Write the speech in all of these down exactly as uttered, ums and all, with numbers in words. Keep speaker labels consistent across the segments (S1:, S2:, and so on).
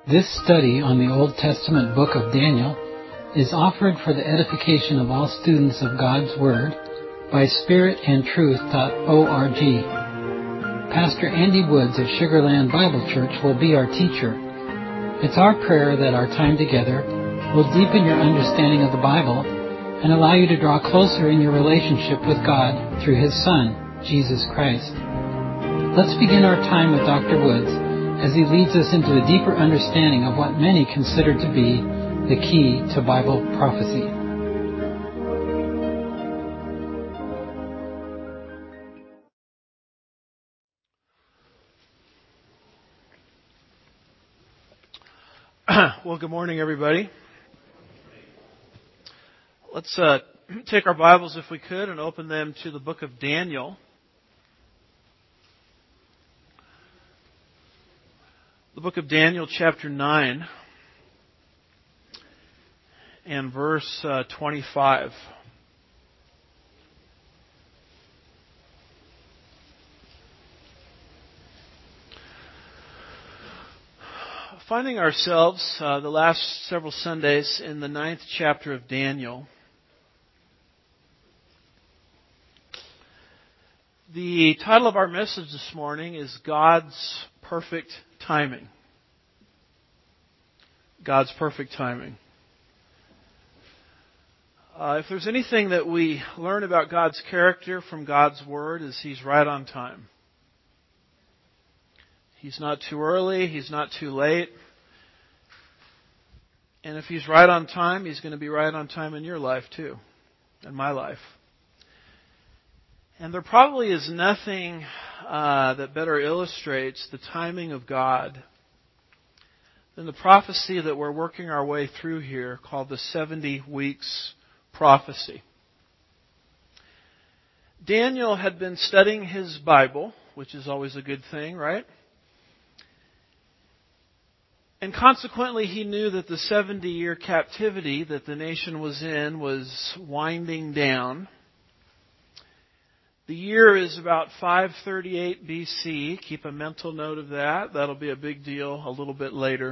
S1: This study on the Old Testament book of Daniel is offered for the edification of all students of God's Word by spirit and truth dot org. Pastor Andy Woods of Sugarland Bible Church will be our teacher. It's our prayer that our time together will deepen your understanding of the Bible and allow you to draw closer in your relationship with God through His Son, Jesus Christ. Let's begin our time with Doctor Woods as he leads us into a deeper understanding of what many consider to be the key to Bible prophecy.
S2: Well, good morning, everybody. Let's uh, take our Bibles, if we could, and open them to the book of Daniel. The book of Daniel, chapter nine, and verse uh, twenty-five. Finding ourselves uh, the last several Sundays in the ninth chapter of Daniel. The title of our message this morning is God's Perfect Timing. God's perfect timing. Uh, if there's anything that we learn about God's character from God's Word, is He's right on time. He's not too early, He's not too late. And if He's right on time, He's going to be right on time in your life too, in my life. And there probably is nothing uh, that better illustrates the timing of God than the prophecy that we're working our way through here, called the seventy weeks prophecy. Daniel had been studying his Bible, which is always a good thing, right? And consequently, he knew that the seventy-year captivity that the nation was in was winding down. The year is about five thirty-eight B C. Keep a mental note of that. That'll be a big deal a little bit later.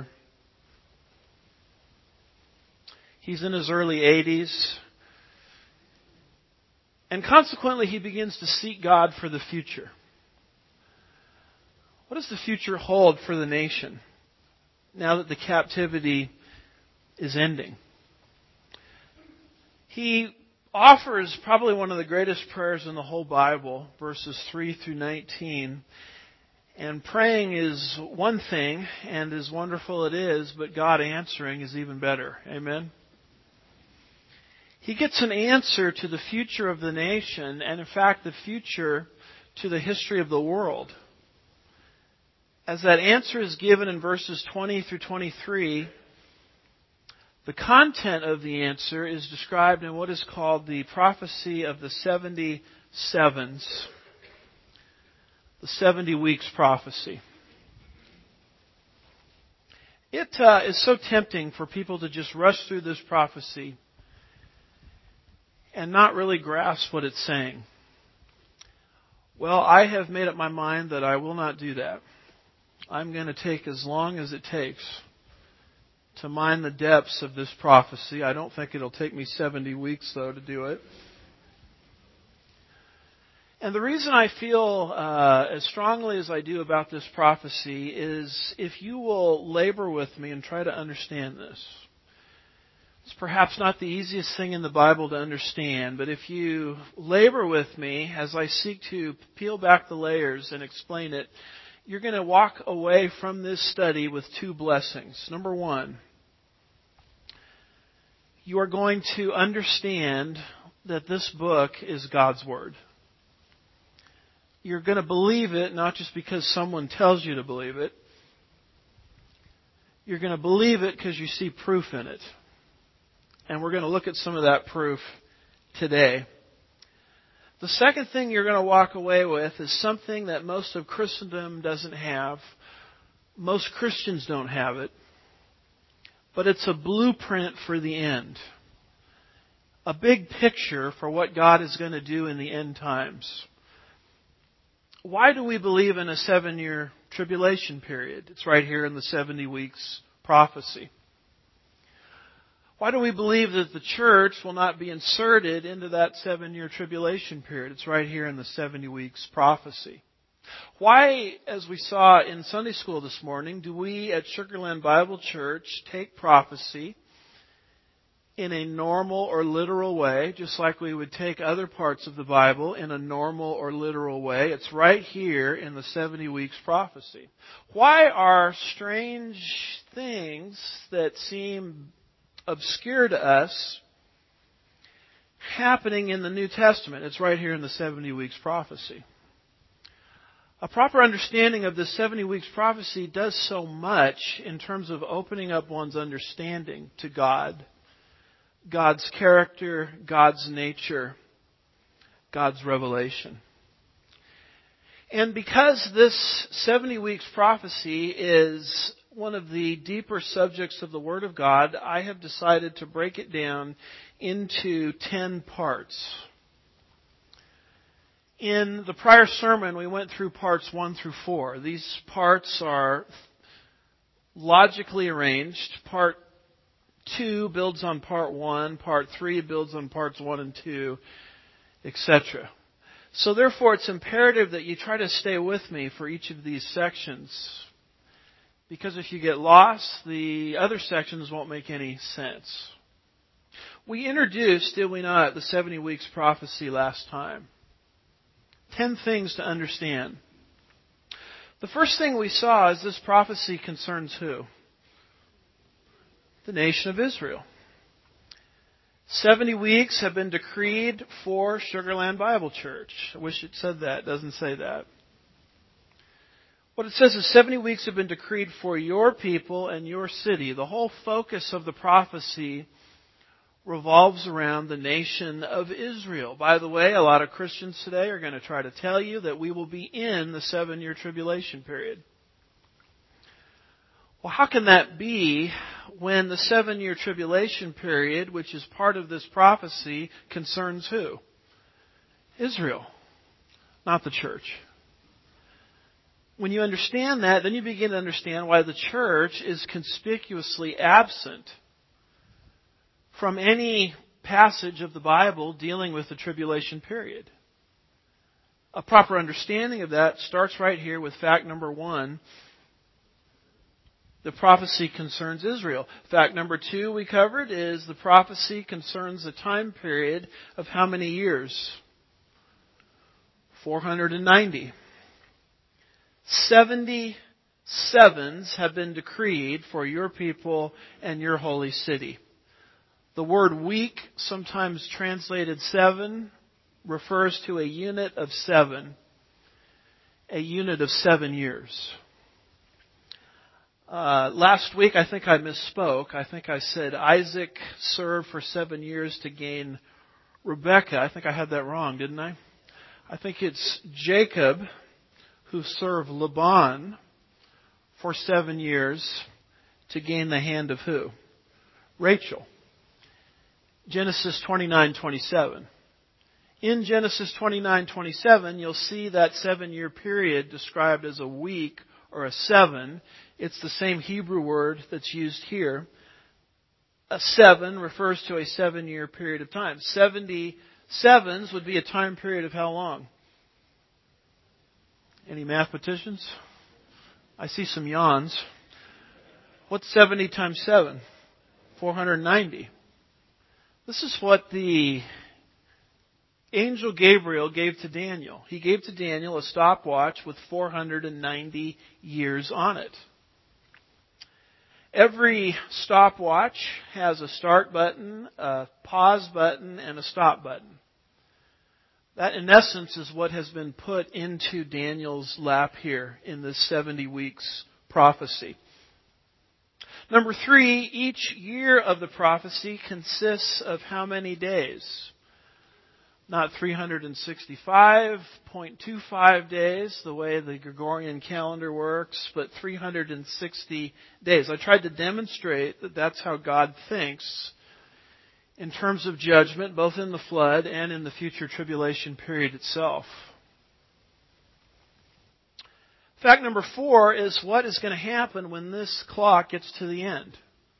S2: He's in his early eighties. And consequently, he begins to seek God for the future. What does the future hold for the nation now that the captivity is ending? He offers probably one of the greatest prayers in the whole Bible, verses three through nineteen. And praying is one thing, and as wonderful it is, but God answering is even better. Amen? He gets an answer to the future of the nation, and in fact the future to the history of the world. As that answer is given in verses twenty through twenty-three, the content of the answer is described in what is called the prophecy of the seventy sevens, the seventy weeks prophecy. It uh, is so tempting for people to just rush through this prophecy and not really grasp what it's saying. Well, I have made up my mind that I will not do that. I'm going to take as long as it takes to mine the depths of this prophecy. I don't think it'll take me seventy weeks, though, to do it. And the reason I feel uh, as strongly as I do about this prophecy is if you will labor with me and try to understand this. It's perhaps not the easiest thing in the Bible to understand, but if you labor with me as I seek to peel back the layers and explain it, you're going to walk away from this study with two blessings. Number one, you are going to understand that this book is God's Word. You're going to believe it not just because someone tells you to believe it. You're going to believe it because you see proof in it. And we're going to look at some of that proof today. The second thing you're going to walk away with is something that most of Christendom doesn't have. Most Christians don't have it. But it's a blueprint for the end. A big picture for what God is going to do in the end times. Why do we believe in a seven-year tribulation period? It's right here in the seventy weeks prophecy. Why do we believe that the church will not be inserted into that seven-year tribulation period? It's right here in the seventy weeks prophecy. Why, as we saw in Sunday school this morning, do we at Sugarland Bible Church take prophecy in a normal or literal way, just like we would take other parts of the Bible in a normal or literal way? It's right here in the seventy weeks prophecy. Why are strange things that seem obscure to us happening in the New Testament? It's right here in the seventy weeks prophecy. A proper understanding of this seventy weeks prophecy does so much in terms of opening up one's understanding to God, God's character, God's nature, God's revelation. And because this seventy weeks prophecy is one of the deeper subjects of the Word of God, I have decided to break it down into ten parts. In the prior sermon, we went through parts one through four. These parts are logically arranged. Part two builds on part one. Part three builds on parts one and two, et cetera. So therefore, it's imperative that you try to stay with me for each of these sections. Because if you get lost, the other sections won't make any sense. We introduced, did we not, the seventy weeks prophecy last time. Ten things to understand. The first thing we saw is this prophecy concerns who? The nation of Israel. Seventy weeks have been decreed for Sugarland Bible Church. I wish it said that. It doesn't say that. What it says is seventy weeks have been decreed for your people and your city. The whole focus of the prophecy revolves around the nation of Israel. By the way, a lot of Christians today are going to try to tell you that we will be in the seven-year tribulation period. Well, how can that be when the seven-year tribulation period, which is part of this prophecy, concerns who? Israel, not the church. When you understand that, then you begin to understand why the church is conspicuously absent from any passage of the Bible dealing with the tribulation period. A proper understanding of that starts right here with fact number one. The prophecy concerns Israel. Fact number two we covered is the prophecy concerns a time period of how many years? four hundred ninety. seventy sevens have been decreed for your people and your holy city. The word week, sometimes translated seven, refers to a unit of seven. A unit of seven years. Uh, last week, I think I misspoke. I think I said Isaac served for seven years to gain Rebekah. I think I had that wrong, didn't I? I think it's Jacob who served Laban for seven years to gain the hand of who? Rachel. Genesis twenty-nine twenty-seven. In Genesis twenty-nine twenty-seven, you'll see that seven-year period described as a week or a seven. It's the same Hebrew word that's used here. A seven refers to a seven-year period of time. Seventy sevens would be a time period of how long? Any mathematicians? I see some yawns. What's seventy times seven? four hundred ninety. This is what the angel Gabriel gave to Daniel. He gave to Daniel a stopwatch with four hundred ninety years on it. Every stopwatch has a start button, a pause button, and a stop button. That, in essence, is what has been put into Daniel's lap here in this seventy weeks prophecy. Number three, each year of the prophecy consists of how many days? Not three hundred sixty-five point two five days, the way the Gregorian calendar works, but three hundred sixty days. I tried to demonstrate that that's how God thinks in terms of judgment, both in the flood and in the future tribulation period itself. Fact number four is what is going to happen when this clock gets to the end.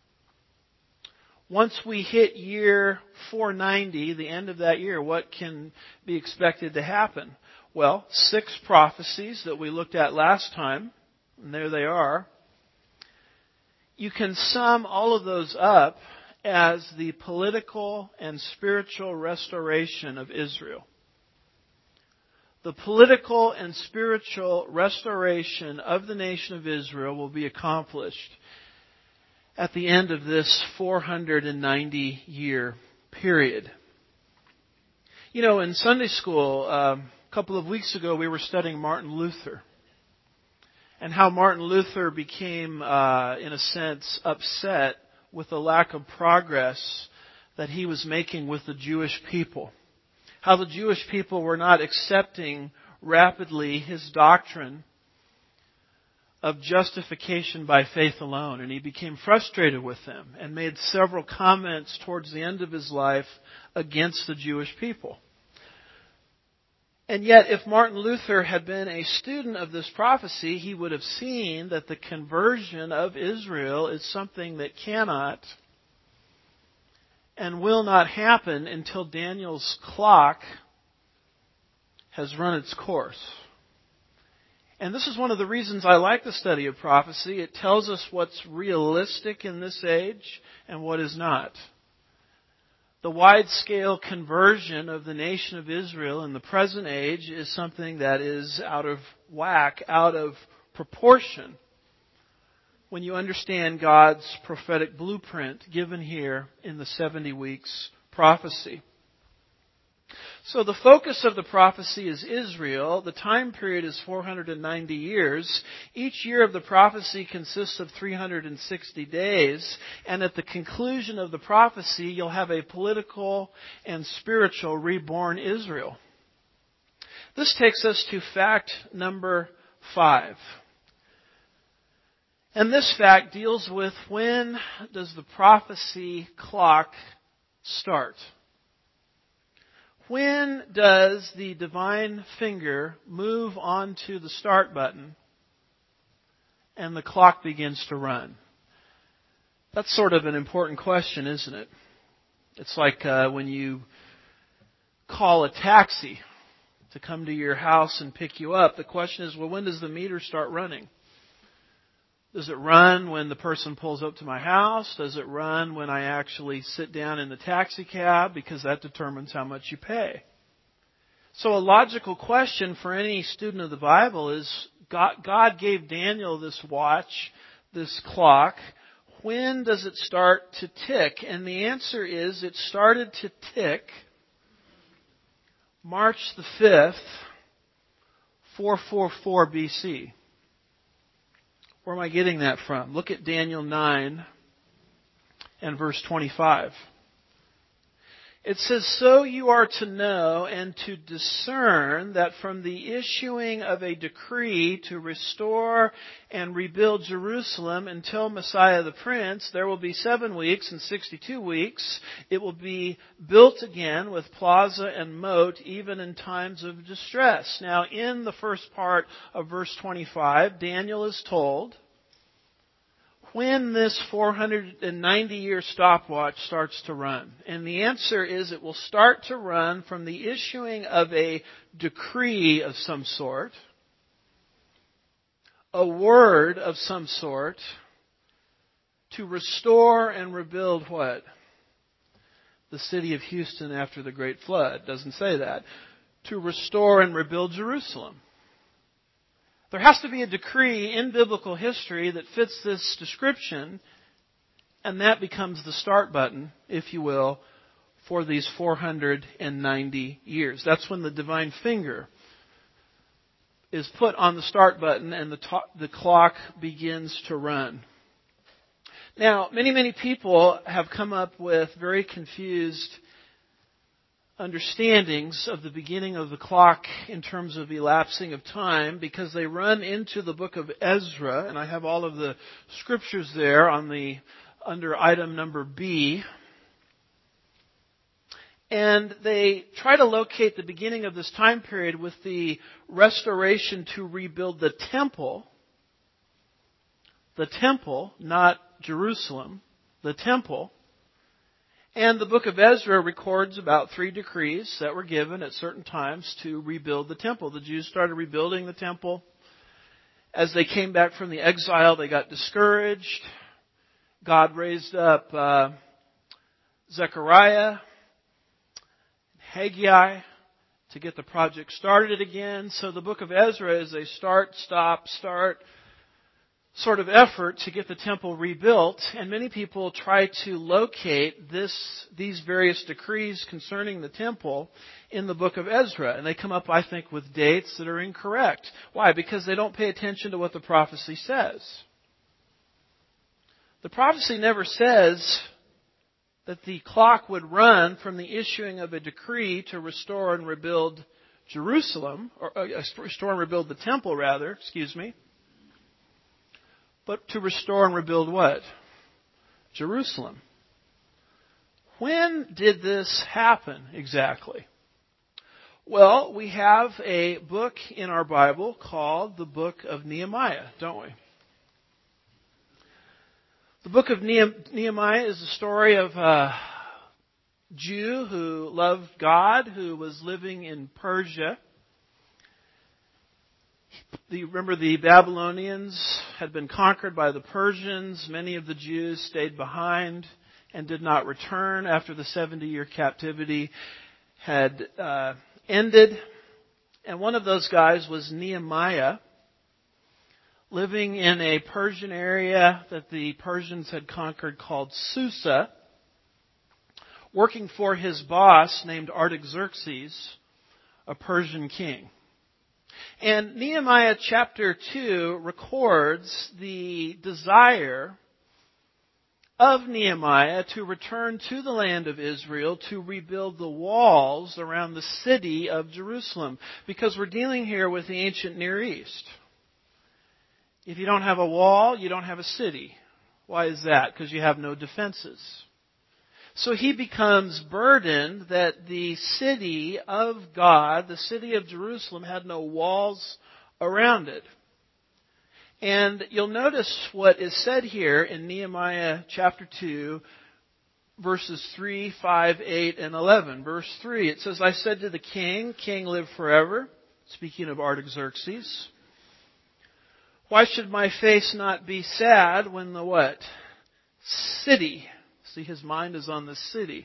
S2: Once we hit year four ninety, the end of that year, what can be expected to happen? Well, six prophecies that we looked at last time, and there they are. You can sum all of those up as the political and spiritual restoration of Israel. The political and spiritual restoration of the nation of Israel will be accomplished at the end of this four hundred ninety year period. You know, in Sunday school, um, a couple of weeks ago, we were studying Martin Luther and how Martin Luther became, uh, in a sense, upset with the lack of progress that he was making with the Jewish people. How the Jewish people were not accepting rapidly his doctrine of justification by faith alone. And he became frustrated with them and made several comments towards the end of his life against the Jewish people. And yet, if Martin Luther had been a student of this prophecy, he would have seen that the conversion of Israel is something that cannot and will not happen until Daniel's clock has run its course. And this is one of the reasons I like the study of prophecy. It tells us what's realistic in this age and what is not. The wide-scale conversion of the nation of Israel in the present age is something that is out of whack, out of proportion, when you understand God's prophetic blueprint given here in the seventy weeks prophecy. So the focus of the prophecy is Israel. The time period is four hundred ninety years. Each year of the prophecy consists of three hundred sixty days. And at the conclusion of the prophecy, you'll have a political and spiritual reborn Israel. This takes us to fact number five. And this fact deals with when does the prophecy clock start? When does the divine finger move onto the start button and the clock begins to run? That's sort of an important question, isn't it? It's like uh, when you call a taxi to come to your house and pick you up. The question is, well, when does the meter start running? Does it run when the person pulls up to my house? Does it run when I actually sit down in the taxi cab? Because that determines how much you pay. So a logical question for any student of the Bible is, God, God gave Daniel this watch, this clock. When does it start to tick? And the answer is, it started to tick March the fifth, four forty-four B C. Where am I getting that from? Look at Daniel nine and verse twenty-five. It says, "So you are to know and to discern that from the issuing of a decree to restore and rebuild Jerusalem until Messiah the Prince, there will be seven weeks and sixty-two weeks. It will be built again with plaza and moat, even in times of distress." Now, in the first part of verse twenty-five, Daniel is told when this four hundred ninety year stopwatch starts to run. And the answer is it will start to run from the issuing of a decree of some sort, a word of some sort, to restore and rebuild what? The city of Houston after the Great Flood. Doesn't say that. To restore and rebuild Jerusalem. There has to be a decree in biblical history that fits this description, and that becomes the start button, if you will, for these four hundred ninety years. That's when the divine finger is put on the start button and the, to- the clock begins to run. Now, many, many people have come up with very confused understandings of the beginning of the clock in terms of elapsing of time, because they run into the book of Ezra, and I have all of the scriptures there on the under item number B. And they try to locate the beginning of this time period with the restoration to rebuild the temple. The temple, not Jerusalem, the temple. And the book of Ezra records about three decrees that were given at certain times to rebuild the temple. The Jews started rebuilding the temple. As they came back from the exile, they got discouraged. God raised up uh, Zechariah, Haggai to get the project started again. So the book of Ezra is a start, stop, start sort of effort to get the temple rebuilt. And many people try to locate this, these various decrees concerning the temple in the book of Ezra. And they come up, I think, with dates that are incorrect. Why? Because they don't pay attention to what the prophecy says. The prophecy never says that the clock would run from the issuing of a decree to restore and rebuild Jerusalem, or uh, restore and rebuild the temple, rather, excuse me. But to restore and rebuild what? Jerusalem. When did this happen exactly? Well, we have a book in our Bible called the Book of Nehemiah, don't we? The book of Nehemiah is the story of a Jew who loved God, who was living in Persia. The, remember, the Babylonians had been conquered by the Persians. Many of the Jews stayed behind and did not return after the seventy-year captivity had uh, ended. And one of those guys was Nehemiah, living in a Persian area that the Persians had conquered called Susa, working for his boss named Artaxerxes, a Persian king. And Nehemiah chapter two records the desire of Nehemiah to return to the land of Israel to rebuild the walls around the city of Jerusalem. Because we're dealing here with the ancient Near East. If you don't have a wall, you don't have a city. Why is that? Because you have no defenses. So he becomes burdened that the city of God, the city of Jerusalem, had no walls around it. And you'll notice what is said here in Nehemiah chapter two, verses three, five, eight, and eleven. Verse three, it says, I said to the king, King, live forever. Speaking of Artaxerxes. Why should my face not be sad when the what? City. See, his mind is on the city.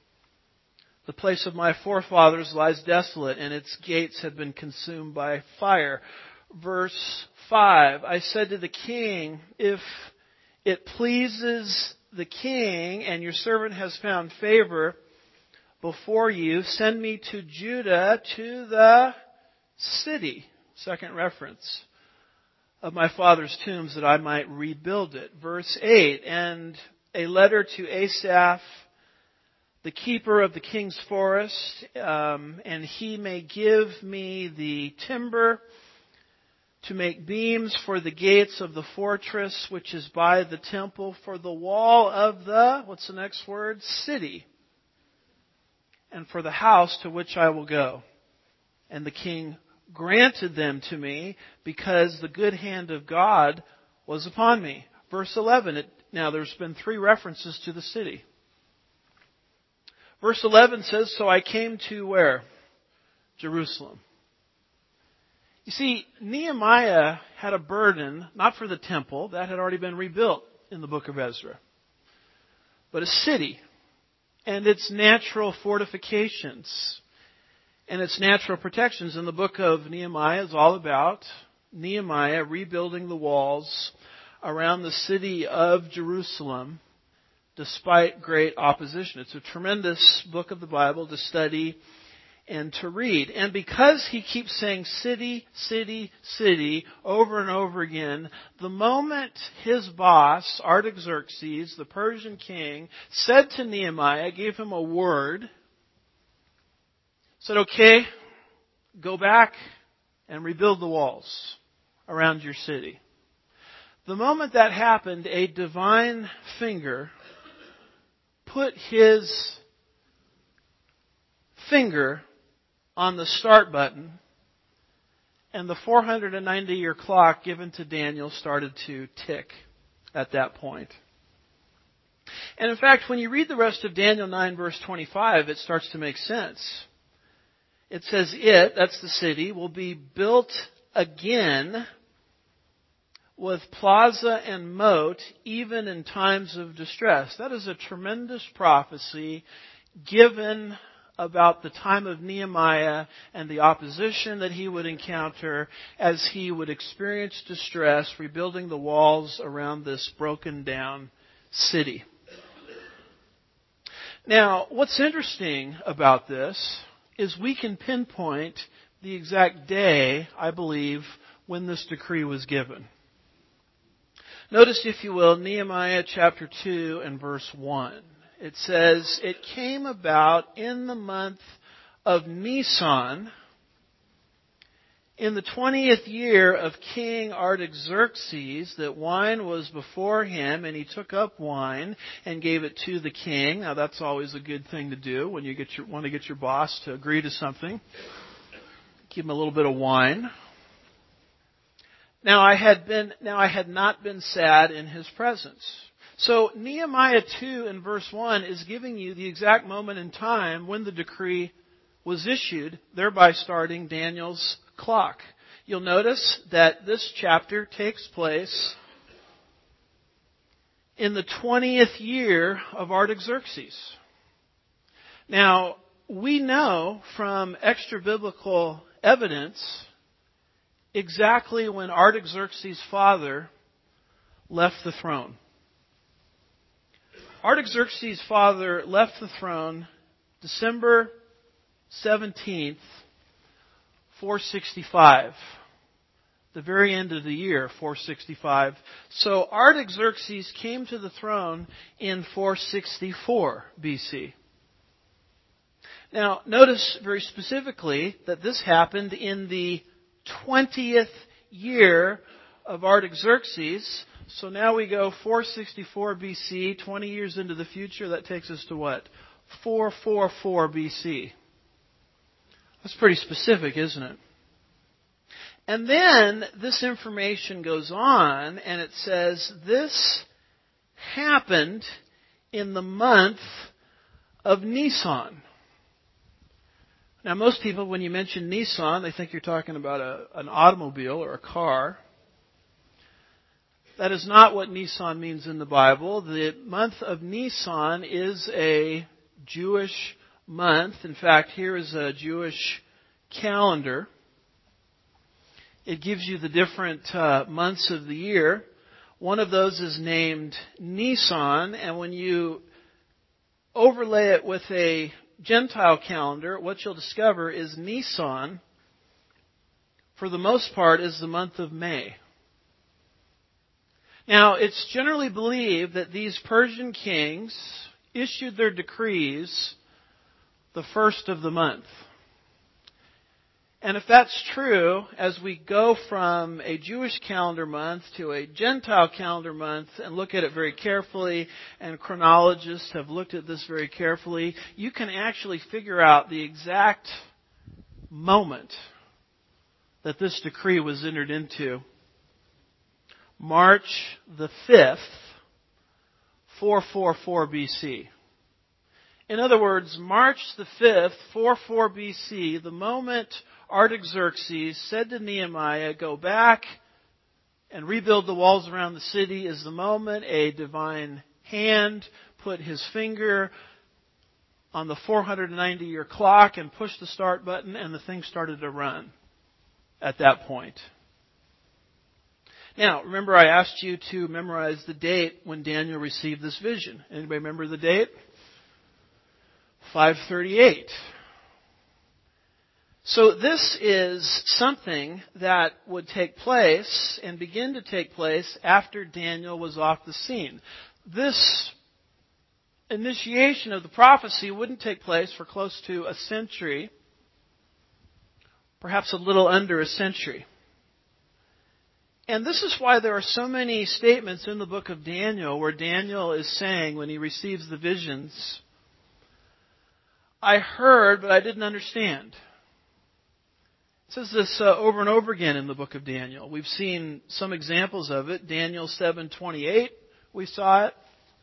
S2: The place of my forefathers lies desolate, and its gates have been consumed by fire. Verse five, I said to the king, if it pleases the king, and your servant has found favor before you, send me to Judah, to the city. Second reference. Of my father's tombs, that I might rebuild it. Verse eight, and a letter to Asaph, the keeper of the king's forest, um, and he may give me the timber to make beams for the gates of the fortress, which is by the temple, for the wall of the, what's the next word? City. And for the house to which I will go. And the king granted them to me because the good hand of God was upon me. Verse eleven, it, now there's been three references to the city. Verse eleven says, so I came to where? Jerusalem. You see, Nehemiah had a burden, not for the temple, that had already been rebuilt in the book of Ezra, but a city and its natural fortifications and its natural protections. In the book of Nehemiah is all about Nehemiah rebuilding the walls around the city of Jerusalem despite great opposition. It's a tremendous book of the Bible to study and to read. And because he keeps saying city, city, city over and over again, the moment his boss, Artaxerxes, the Persian king, said to Nehemiah, gave him a word, said, okay, go back and rebuild the walls around your city. The moment that happened, a divine finger put his finger on the start button, and the four hundred ninety year clock given to Daniel started to tick at that point. And in fact, when you read the rest of Daniel nine verse twenty-five, it starts to make sense. It says it, that's the city, will be built again with plaza and moat, even in times of distress. That is a tremendous prophecy given about the time of Nehemiah and the opposition that he would encounter as he would experience distress rebuilding the walls around this broken down city. Now, what's interesting about this is we can pinpoint the exact day, I believe, when this decree was given. Notice, if you will, Nehemiah chapter two and verse one. It says, "It came about in the month of Nisan, in the twentieth year of King Artaxerxes, that wine was before him, and he took up wine and gave it to the king." Now, that's always a good thing to do when you get your, want to get your boss to agree to something. Give him a little bit of wine. Now I had been, now I had not been sad in his presence. So Nehemiah two and verse one is giving you the exact moment in time when the decree was issued, thereby starting Daniel's clock. You'll notice that this chapter takes place in the twentieth year of Artaxerxes. Now, we know from extra-biblical evidence exactly when Artaxerxes' father left the throne. Artaxerxes' father left the throne December seventeenth, four sixty-five. The very end of the year, four sixty-five. So Artaxerxes came to the throne in four sixty-four B C. Now, notice very specifically that this happened in the twentieth year of Artaxerxes. So now we go four sixty-four B C, twenty years into the future. That takes us to what? four forty-four B C. That's pretty specific, isn't it? And then this information goes on and it says this happened in the month of Nisan. Now, most people, when you mention Nissan, they think you're talking about a, an automobile or a car. That is not what Nisan means in the Bible. The month of Nisan is a Jewish month. In fact, here is a Jewish calendar. It gives you the different uh, months of the year. One of those is named Nisan, and when you overlay it with a Gentile calendar, what you'll discover is Nisan, for the most part, is the month of May. Now, it's generally believed that these Persian kings issued their decrees the first of the month. And if that's true, as we go from a Jewish calendar month to a Gentile calendar month and look at it very carefully, and chronologists have looked at this very carefully, you can actually figure out the exact moment that this decree was entered into. March the fifth, four forty-four B C. In other words, March the fifth, four forty-four B C, the moment Artaxerxes said to Nehemiah, "Go back and rebuild the walls around the city," is the moment a divine hand put his finger on the four hundred ninety year clock and pushed the start button, and the thing started to run at that point. Now, remember I asked you to memorize the date when Daniel received this vision. Anybody remember the date? five thirty-eight. So this is something that would take place and begin to take place after Daniel was off the scene. This initiation of the prophecy wouldn't take place for close to a century, perhaps a little under a century. And this is why there are so many statements in the book of Daniel where Daniel is saying, when he receives the visions, I heard, but I didn't understand. It says this uh, over and over again in the book of Daniel. We've seen some examples of it. Daniel seven twenty-eight, we saw it.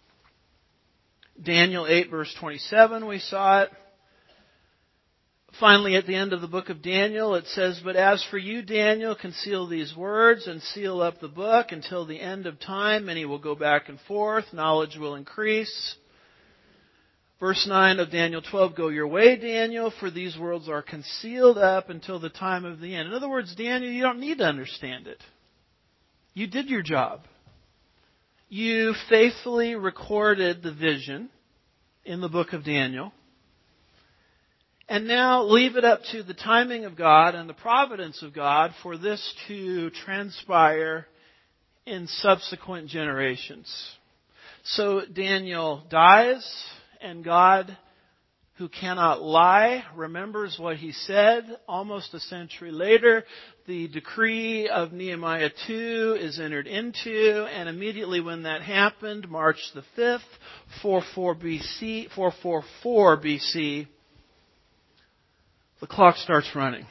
S2: Daniel eight verse twenty-seven, we saw it. Finally, at the end of the book of Daniel, it says, "But as for you, Daniel, conceal these words and seal up the book until the end of time. Many will go back and forth. Knowledge will increase." Verse nine of Daniel twelve, "Go your way, Daniel, for these words are concealed up until the time of the end." In other words, Daniel, you don't need to understand it. You did your job. You faithfully recorded the vision in the book of Daniel. And now leave it up to the timing of God and the providence of God for this to transpire in subsequent generations. So Daniel dies, and God, who cannot lie, remembers what he said. Almost a century later, the decree of Nehemiah two is entered into, and immediately when that happened, March the fifth, four forty-four B C, four forty-four B C, the clock starts running.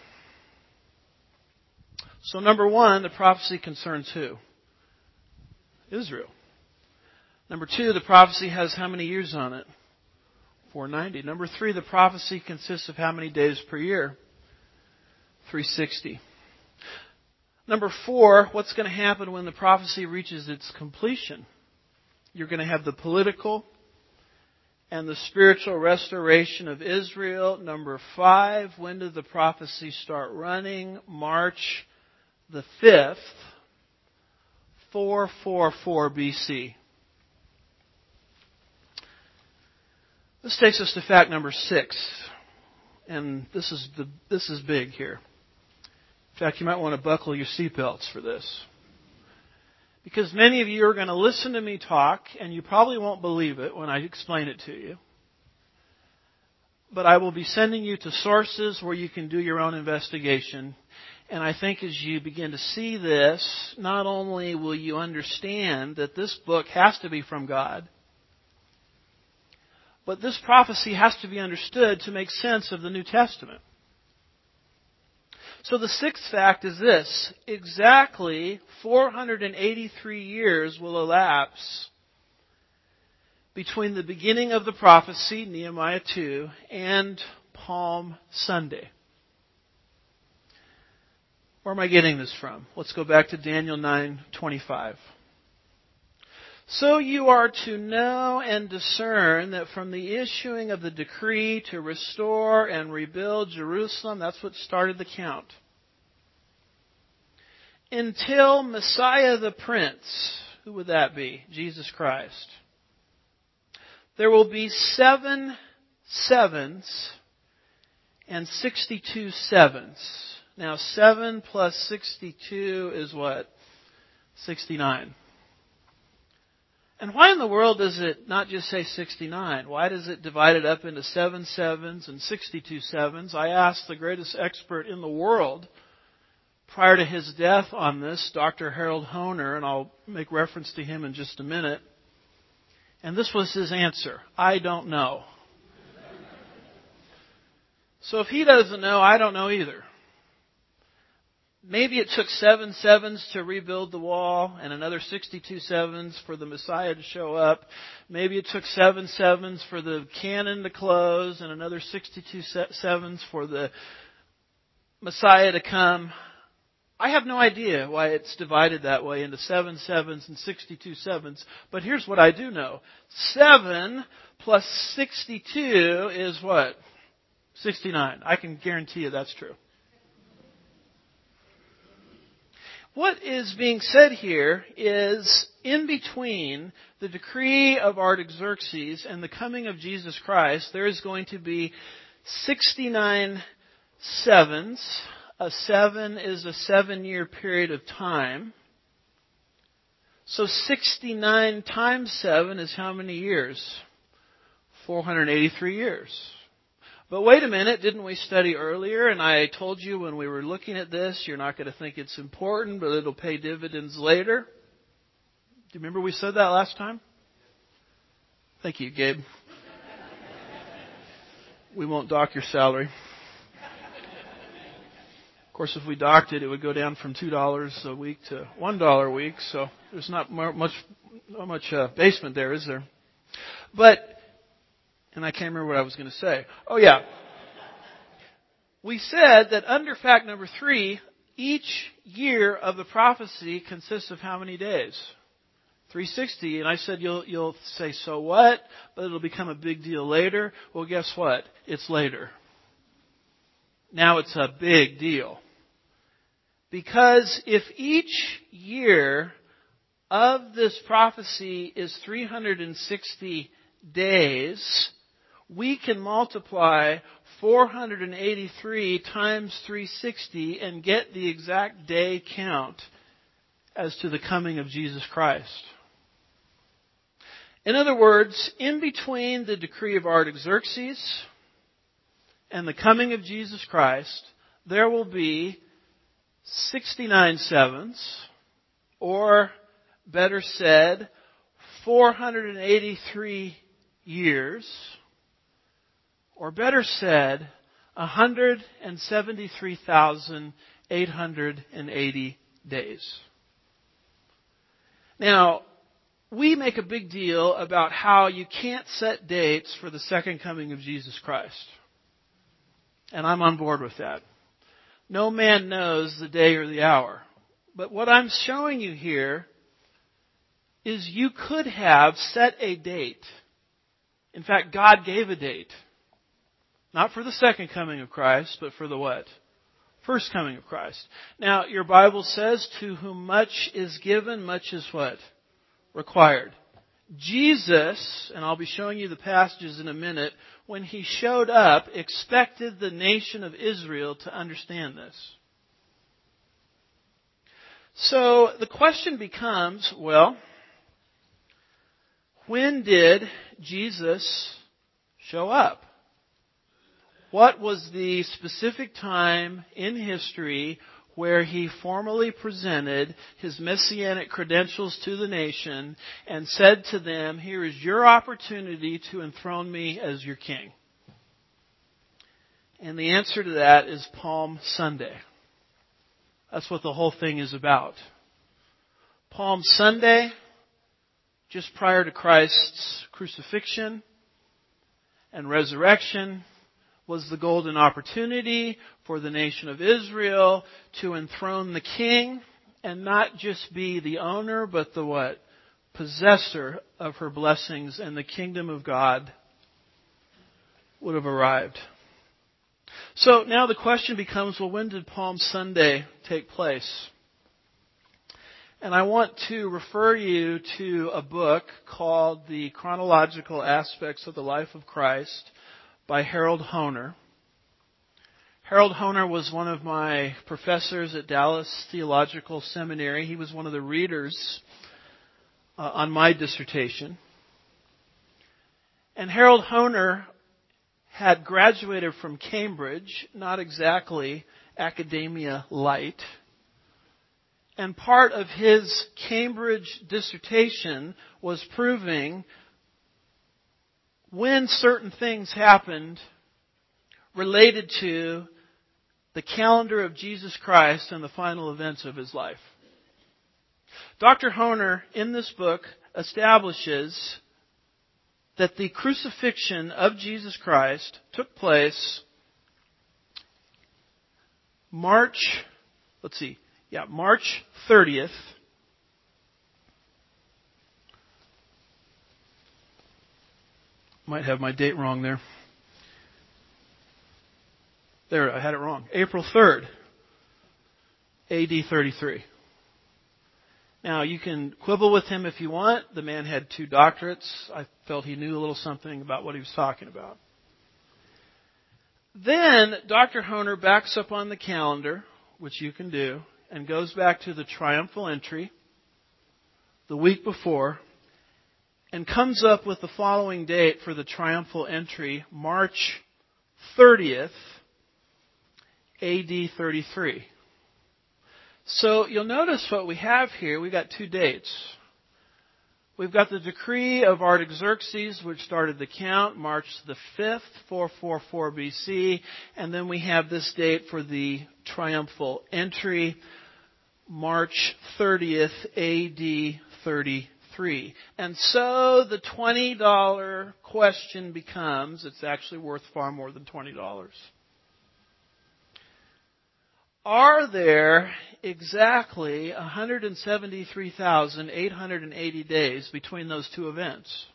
S2: So number one, the prophecy concerns who? Israel. Number two, the prophecy has how many years on it? four ninety. Number three, the prophecy consists of how many days per year? three sixty. Number four, what's going to happen when the prophecy reaches its completion? You're going to have the political and the spiritual restoration of Israel. Number five, when did the prophecy start running? March the fifth, four forty-four B C. This takes us to fact number six. And this is the this is big here. In fact, you might want to buckle your seatbelts for this. Because many of you are going to listen to me talk, and you probably won't believe it when I explain it to you. But I will be sending you to sources where you can do your own investigation. And I think as you begin to see this, not only will you understand that this book has to be from God, but this prophecy has to be understood to make sense of the New Testament. So the sixth fact is this: exactly four hundred eighty-three years will elapse between the beginning of the prophecy, Nehemiah two, and Palm Sunday. Where am I getting this from? Let's go back to Daniel nine twenty-five. "So you are to know and discern that from the issuing of the decree to restore and rebuild Jerusalem," that's what started the count, "until Messiah the Prince," who would that be? Jesus Christ, "there will be seven sevens and sixty-two sevens." Now, seven plus sixty-two is what? sixty-nine. And why in the world does it not just say sixty-nine? Why does it divide it up into seven sevens and sixty-two sevens? I asked the greatest expert in the world prior to his death on this, Doctor Harold Hoehner, and I'll make reference to him in just a minute. And this was his answer: I don't know. So if he doesn't know, I don't know either. Maybe it took seven sevens to rebuild the wall and another sixty-two sevens for the Messiah to show up. Maybe it took seven sevens for the canon to close and another sixty-two sevens for the Messiah to come. I have no idea why it's divided that way into seven sevens and sixty-two sevens. But here's what I do know. seven plus sixty-two is what? sixty-nine. I can guarantee you that's true. What is being said here is, in between the decree of Artaxerxes and the coming of Jesus Christ, there is going to be sixty-nine sevens. A seven is a seven-year period of time. So sixty-nine times seven is how many years? four hundred eighty-three years. But wait a minute, didn't we study earlier? And I told you when we were looking at this, you're not going to think it's important, but it'll pay dividends later. Do you remember we said that last time? Thank you, Gabe. we won't dock your salary. Of course, if we docked it, it would go down from two dollars a week to one dollar a week. So there's not much, not much uh, basement there, is there? But, and I can't remember what I was going to say. Oh yeah. We said that under fact number three, each year of the prophecy consists of how many days? three hundred sixty. And I said you'll you'll say, so what? But it'll become a big deal later. Well, guess what? It's later. Now it's a big deal. Because if each year of this prophecy is three hundred sixty days, we can multiply four hundred eighty-three times three hundred sixty and get the exact day count as to the coming of Jesus Christ. In other words, in between the decree of Artaxerxes and the coming of Jesus Christ, there will be sixty-nine sevens, or better said, four hundred eighty-three years, or better said, one hundred seventy-three thousand eight hundred eighty days. Now, we make a big deal about how you can't set dates for the second coming of Jesus Christ. And I'm on board with that. No man knows the day or the hour. But what I'm showing you here is you could have set a date. In fact, God gave a date. Not for the second coming of Christ, but for the what? First coming of Christ. Now, your Bible says, to whom much is given, much is what? Required. Jesus, and I'll be showing you the passages in a minute, when He showed up, expected the nation of Israel to understand this. So the question becomes, well, when did Jesus show up? What was the specific time in history where He formally presented His messianic credentials to the nation and said to them, here is your opportunity to enthrone me as your king? And the answer to that is Palm Sunday. That's what the whole thing is about. Palm Sunday, just prior to Christ's crucifixion and resurrection, was the golden opportunity for the nation of Israel to enthrone the king and not just be the owner, but the what? Possessor of her blessings, and the kingdom of God would have arrived. So now the question becomes, well, when did Palm Sunday take place? And I want to refer you to a book called The Chronological Aspects of the Life of Christ by Harold Hoehner. Harold Hoehner was one of my professors at Dallas Theological Seminary. He was one of the readers uh, on my dissertation. And Harold Hoehner had graduated from Cambridge, not exactly academia light. And part of his Cambridge dissertation was proving when certain things happened related to the calendar of Jesus Christ and the final events of His life. Doctor Hoehner, in this book, establishes that the crucifixion of Jesus Christ took place March, let's see, yeah, March thirtieth, might have my date wrong there. There, I had it wrong. April third, A D thirty-three. Now, you can quibble with him if you want. The man had two doctorates. I felt he knew a little something about what he was talking about. Then, Doctor Hoehner backs up on the calendar, which you can do, and goes back to the triumphal entry the week before, and comes up with the following date for the triumphal entry, March thirtieth, A D thirty-three. So you'll notice what we have here. We've got two dates. We've got the decree of Artaxerxes, which started the count, March the fifth, four forty-four B C. And then we have this date for the triumphal entry, March thirtieth, A D thirty-three. And so the twenty dollars question becomes, it's actually worth far more than twenty dollars. Are there exactly one hundred seventy-three thousand eight hundred eighty days between those two events?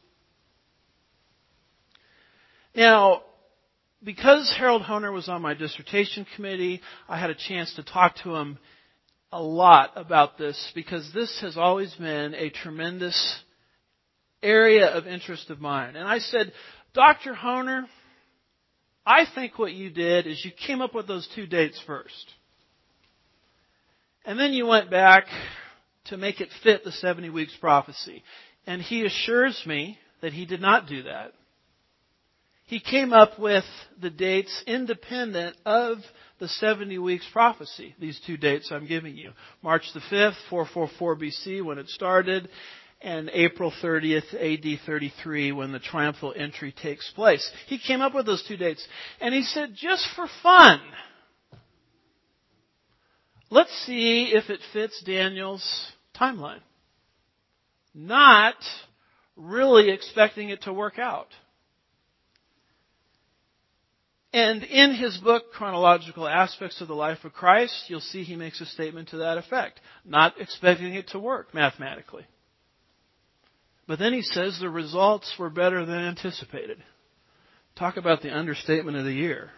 S2: Now, because Harold Hoehner was on my dissertation committee, I had a chance to talk to him a lot about this, because this has always been a tremendous area of interest of mine. And I said, Doctor Hoehner, I think what you did is you came up with those two dates first. And then you went back to make it fit the seventy weeks prophecy. And he assures me that he did not do that. He came up with the dates independent of the seventy weeks prophecy, these two dates I'm giving you. March the fifth, four forty-four B C when it started, and April thirtieth, A D thirty-three when the triumphal entry takes place. He came up with those two dates. And he said, just for fun, let's see if it fits Daniel's timeline. Not really expecting it to work out. And in his book, Chronological Aspects of the Life of Christ, you'll see he makes a statement to that effect. Not expecting it to work mathematically. But then he says the results were better than anticipated. Talk about the understatement of the year.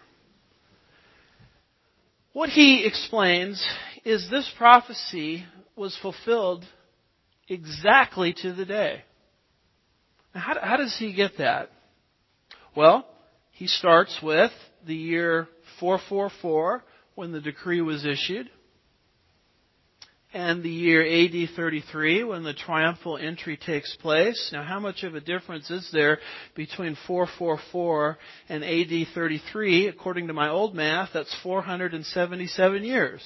S2: What he explains is this prophecy was fulfilled exactly to the day. Now, how, how does he get that? Well, he starts with the year four forty-four when the decree was issued, and the year A D thirty-three when the triumphal entry takes place. Now, how much of a difference is there between four forty-four and A D thirty-three? According to my old math, that's four hundred seventy-seven years.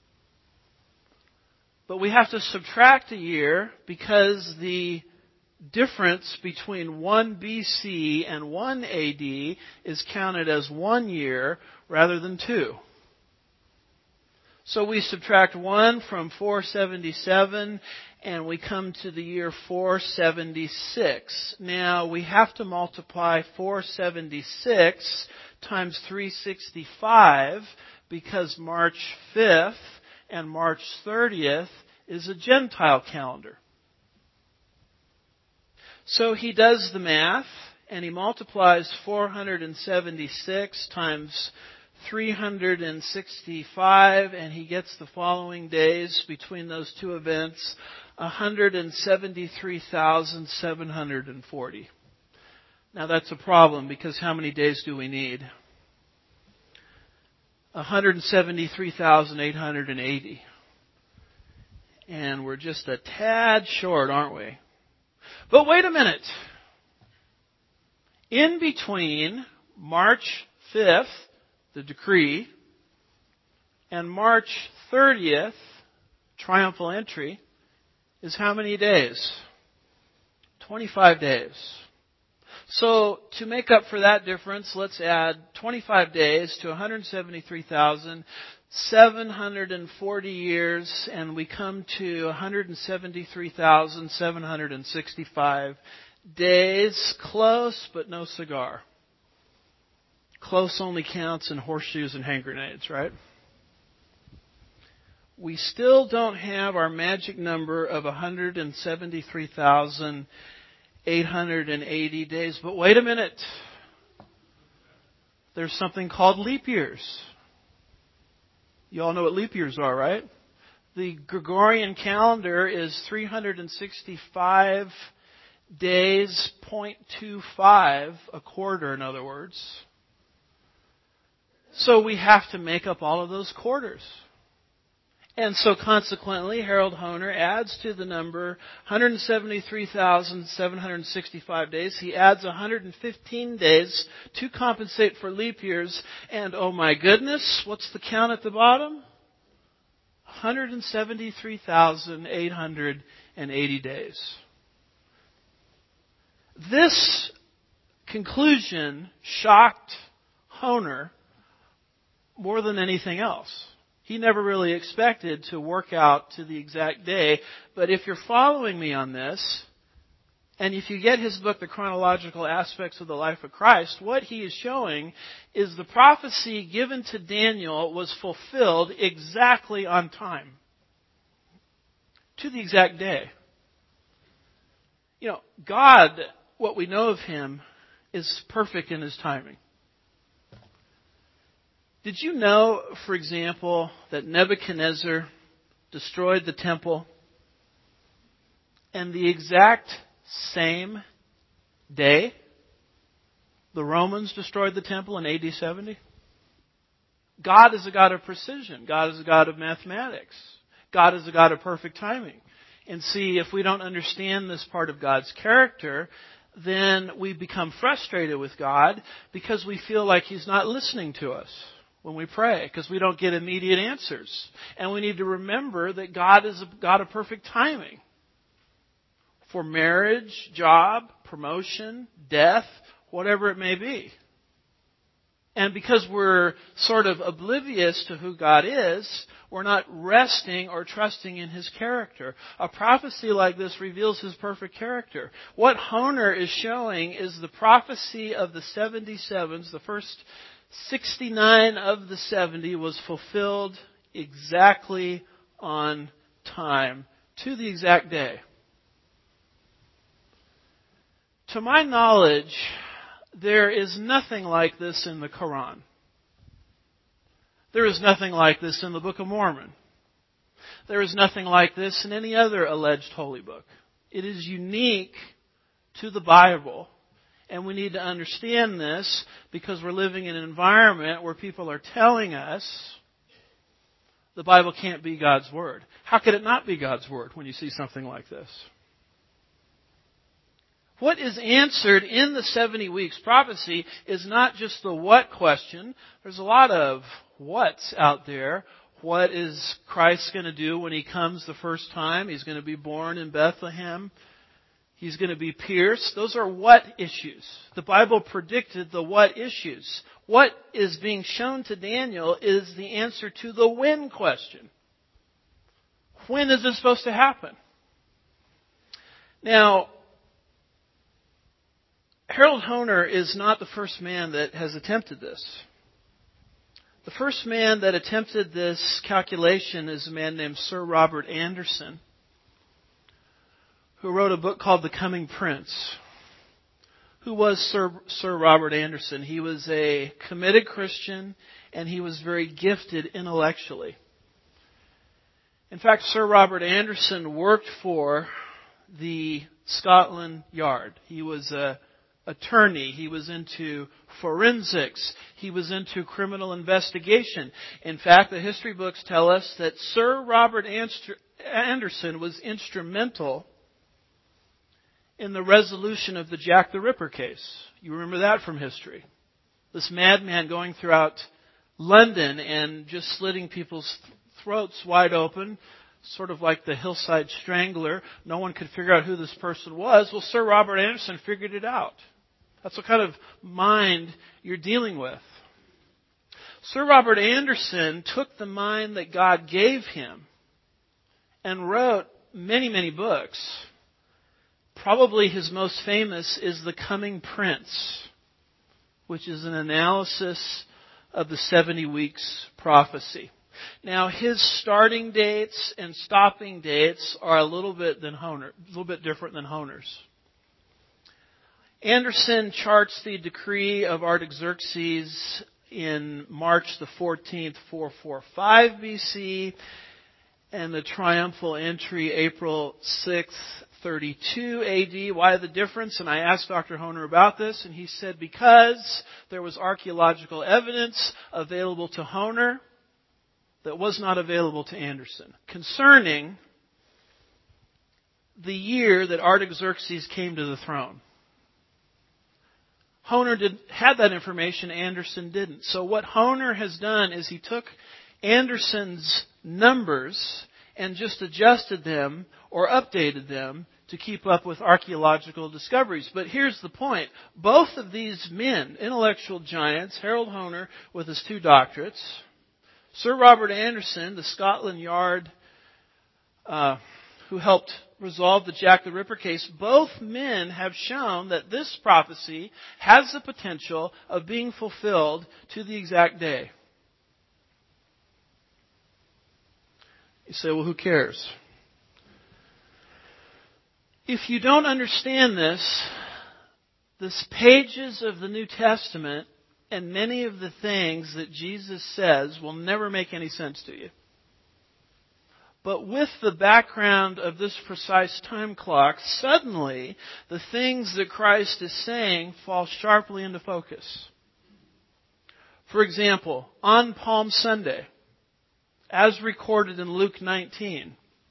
S2: But we have to subtract a year because the difference between one B C and one A D is counted as one year rather than two. So we subtract one from four seventy-seven and we come to the year four seventy-six. Now we have to multiply four seventy-six times three sixty-five because March fifth and March thirtieth is a Gentile calendar. So he does the math and he multiplies four hundred seventy-six times three hundred sixty-five, and he gets the following days between those two events, one hundred seventy-three thousand seven hundred forty. Now that's a problem because how many days do we need? one hundred seventy-three thousand eight hundred eighty. And we're just a tad short, aren't we? But wait a minute. In between March fifth, the decree, and March thirtieth, triumphal entry, is how many days? twenty-five days. So to make up for that difference, let's add twenty-five days to one hundred seventy-three thousand seven hundred forty years, and we come to one hundred seventy-three thousand seven hundred sixty-five days. Close, but no cigar. Close only counts in horseshoes and hand grenades, right? We still don't have our magic number of one hundred seventy-three thousand eight hundred eighty days. But wait a minute. There's something called leap years. You all know what leap years are, right? The Gregorian calendar is three hundred sixty-five days, zero point two five, a quarter in other words. So we have to make up all of those quarters. And so consequently, Harold Hoehner adds to the number one hundred seventy-three thousand seven hundred sixty-five days. He adds one hundred fifteen days to compensate for leap years. And oh my goodness, what's the count at the bottom? one hundred seventy-three thousand eight hundred eighty days. This conclusion shocked Hoehner more than anything else. He never really expected to work out to the exact day. But if you're following me on this, and if you get his book, The Chronological Aspects of the Life of Christ, what he is showing is the prophecy given to Daniel was fulfilled exactly on time. To the exact day. You know, God, what we know of Him, is perfect in His timing. Did you know, for example, that Nebuchadnezzar destroyed the temple and the exact same day the Romans destroyed the temple in A D seventy? God is a God of precision. God is a God of mathematics. God is a God of perfect timing. And see, if we don't understand this part of God's character, then we become frustrated with God because we feel like He's not listening to us when we pray, because we don't get immediate answers. And we need to remember that God is a God of perfect timing. For marriage, job, promotion, death, whatever it may be. And because we're sort of oblivious to who God is, we're not resting or trusting in His character. A prophecy like this reveals His perfect character. What Hoehner is showing is the prophecy of the seventy-sevens, the first sixty-nine of the seventy was fulfilled exactly on time, to the exact day. To my knowledge, there is nothing like this in the Quran. There is nothing like this in the Book of Mormon. There is nothing like this in any other alleged holy book. It is unique to the Bible, and we need to understand this because we're living in an environment where people are telling us the Bible can't be God's Word. How could it not be God's Word when you see something like this? What is answered in the seventy weeks prophecy is not just the what question. There's a lot of what's out there. What is Christ going to do when He comes the first time? He's going to be born in Bethlehem. He's going to be pierced. Those are what issues. The Bible predicted the what issues. What is being shown to Daniel is the answer to the when question. When is this supposed to happen? Now, Harold Hoehner is not the first man that has attempted this. The first man that attempted this calculation is a man named Sir Robert Anderson, who wrote a book called The Coming Prince. Who was Sir, Sir Robert Anderson? He was a committed Christian, and he was very gifted intellectually. In fact, Sir Robert Anderson worked for the Scotland Yard. He was a attorney. He was into forensics. He was into criminal investigation. In fact, the history books tell us that Sir Robert Anderson was instrumental in the resolution of the Jack the Ripper case. You remember that from history. This madman going throughout London and just slitting people's throats wide open, sort of like the Hillside Strangler. No one could figure out who this person was. Well, Sir Robert Anderson figured it out. That's what kind of mind you're dealing with. Sir Robert Anderson took the mind that God gave him and wrote many, many books. Probably his most famous is The Coming Prince, which is an analysis of the seventy weeks prophecy. Now, his starting dates and stopping dates are a little bit than Hoehner, a little bit different than Hoehner's. Anderson charts the decree of Artaxerxes in March the fourteenth, four forty-five B C, and the triumphal entry April sixth, thirty-two A D. Why the difference? And I asked Doctor Hoehner about this, and he said because there was archaeological evidence available to Hoehner that was not available to Anderson concerning the year that Artaxerxes came to the throne. Hoehner did, had that information, Anderson didn't. So what Hoehner has done is he took Anderson's numbers and just adjusted them or updated them to keep up with archaeological discoveries. But here's the point. Both of these men, intellectual giants, Harold Hoehner with his two doctorates, Sir Robert Anderson, the Scotland Yard uh, who helped resolve the Jack the Ripper case, both men have shown that this prophecy has the potential of being fulfilled to the exact day. You say, well, who cares? If you don't understand this, the pages of the New Testament and many of the things that Jesus says will never make any sense to you. But with the background of this precise time clock, suddenly the things that Christ is saying fall sharply into focus. For example, on Palm Sunday, as recorded in Luke nineteen,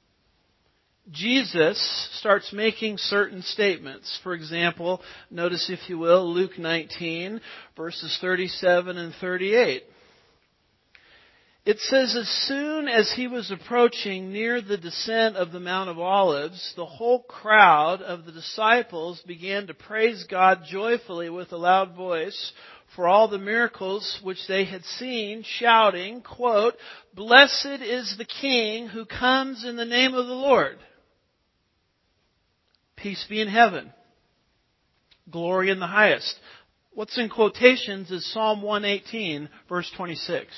S2: Jesus starts making certain statements. For example, notice if you will, Luke nineteen, verses thirty-seven and thirty-eight. It says, as soon as he was approaching near the descent of the Mount of Olives, the whole crowd of the disciples began to praise God joyfully with a loud voice for all the miracles which they had seen, shouting, quote, "Blessed is the King who comes in the name of the Lord. Peace be in heaven. Glory in the highest." What's in quotations is Psalm one eighteen, verse twenty-six.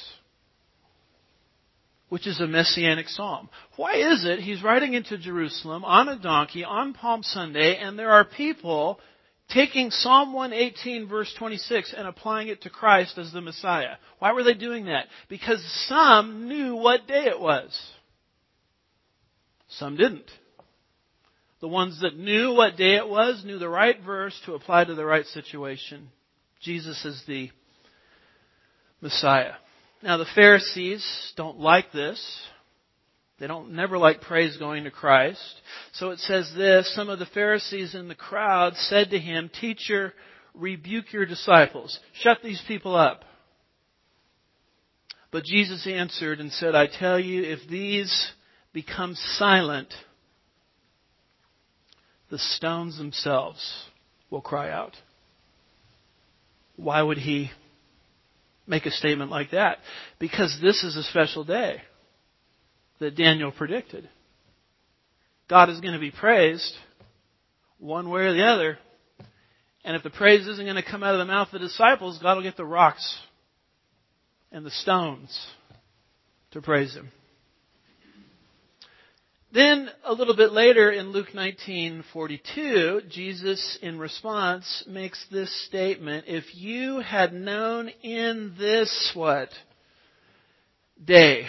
S2: Which is a messianic psalm. Why is it he's riding into Jerusalem on a donkey on Palm Sunday and there are people taking Psalm one eighteen verse twenty-six and applying it to Christ as the Messiah? Why were they doing that? Because some knew what day it was. Some didn't. The ones that knew what day it was knew the right verse to apply to the right situation. Jesus is the Messiah. Now the Pharisees don't like this. They don't never like praise going to Christ. So it says this, some of the Pharisees in the crowd said to him, "Teacher, rebuke your disciples. Shut these people up." But Jesus answered and said, "I tell you, if these become silent, the stones themselves will cry out." Why would he make a statement like that? Because this is a special day that Daniel predicted. God is going to be praised one way or the other. And if the praise isn't going to come out of the mouth of the disciples, God will get the rocks and the stones to praise Him. Then, a little bit later in Luke nineteen forty-two, Jesus, in response, makes this statement, "If you had known in this," what? "day,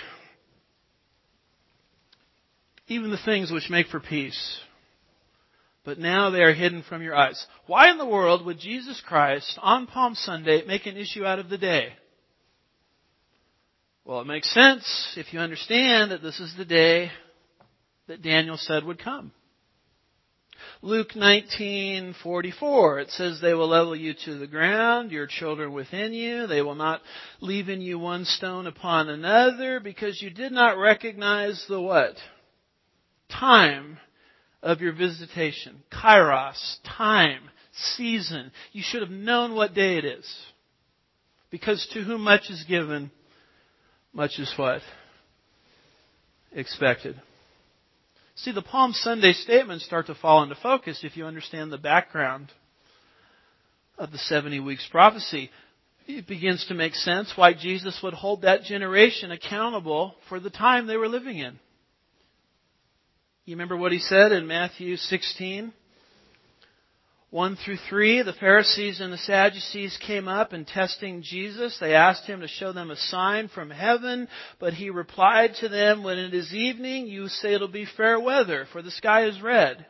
S2: even the things which make for peace, but now they are hidden from your eyes." Why in the world would Jesus Christ, on Palm Sunday, make an issue out of the day? Well, it makes sense if you understand that this is the day that Daniel said would come. Luke nineteen forty-four, it says, "They will level you to the ground, your children within you. They will not leave in you one stone upon another, because you did not recognize the" what? "Time of your visitation." Kairos, time, season. You should have known what day it is. Because to whom much is given, much is what? Expected. See, the Palm Sunday statements start to fall into focus if you understand the background of the seventy weeks prophecy. It begins to make sense why Jesus would hold that generation accountable for the time they were living in. You remember what He said in Matthew sixteen? one through three, the Pharisees and the Sadducees came up and testing Jesus. They asked Him to show them a sign from heaven, but He replied to them, "When it is evening, you say it'll be fair weather, for the sky is red.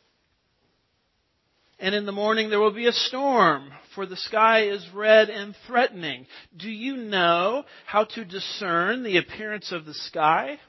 S2: And in the morning there will be a storm, for the sky is red and threatening. Do you know how to discern the appearance of the sky?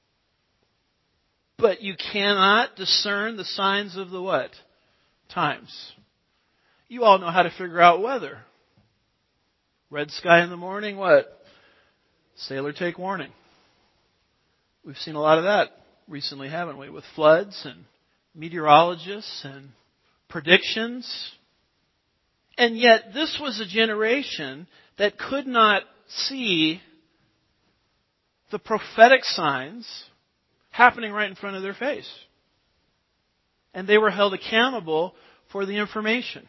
S2: But you cannot discern the signs of the" what? "Times." You all know how to figure out weather. Red sky in the morning, what? Sailor take warning. We've seen a lot of that recently, haven't we? With floods and meteorologists and predictions. And yet this was a generation that could not see the prophetic signs happening right in front of their face. And they were held accountable for the information.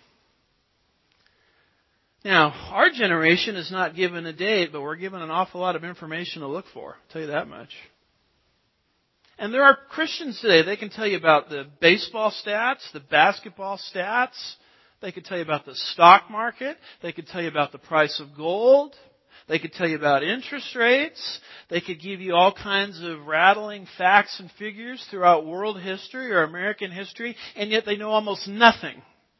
S2: Now, our generation is not given a date, but we're given an awful lot of information to look for. I'll tell you that much. And there are Christians today, they can tell you about the baseball stats, the basketball stats. They could tell you about the stock market. They could tell you about the price of gold. They could tell you about interest rates. They could give you all kinds of rattling facts and figures throughout world history or American history, and yet they know almost nothing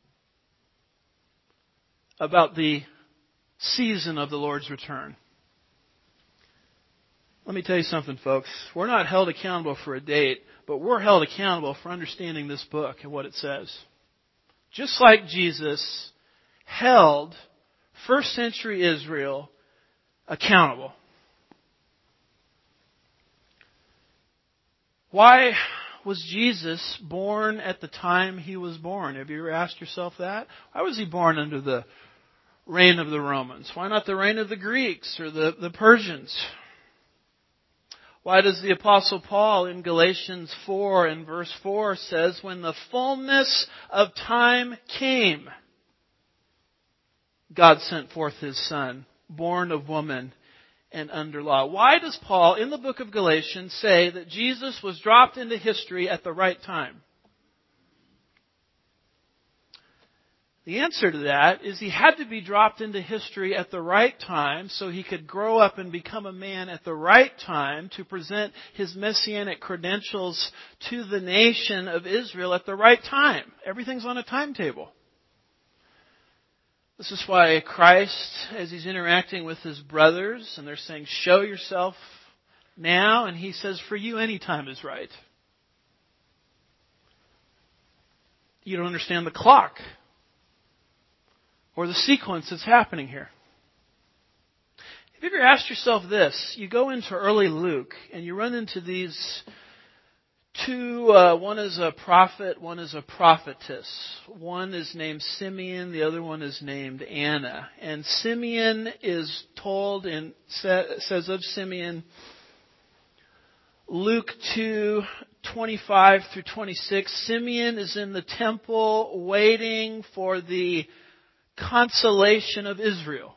S2: about the season of the Lord's return. Let me tell you something, folks. We're not held accountable for a date, but we're held accountable for understanding this book and what it says. Just like Jesus held first century Israel accountable. Why was Jesus born at the time he was born? Have you ever asked yourself that? Why was he born under the reign of the Romans? Why not the reign of the Greeks or the, the Persians? Why does the Apostle Paul in Galatians four and verse four says, when the fullness of time came, God sent forth His Son, born of woman and under law. Why does Paul in the book of Galatians say that Jesus was dropped into history at the right time? The answer to that is he had to be dropped into history at the right time so he could grow up and become a man at the right time to present his messianic credentials to the nation of Israel at the right time. Everything's on a timetable. This is why Christ, as He's interacting with His brothers, and they're saying, show yourself now, and He says, for you any time is right. You don't understand the clock or the sequence that's happening here. Have you ever asked yourself this? You go into early Luke and you run into these two, uh, one is a prophet, one is a prophetess. One is named Simeon, the other one is named Anna. And Simeon is told and says of Simeon, Luke two, twenty-five through twenty-six, Simeon is in the temple waiting for the consolation of Israel.